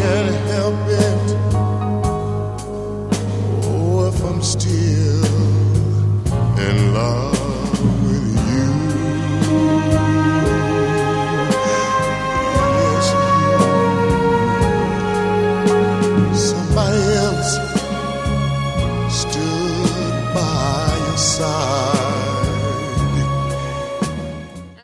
can't help it. Oh, if I'm still in love with you. Yes, you. Somebody else stood by your side.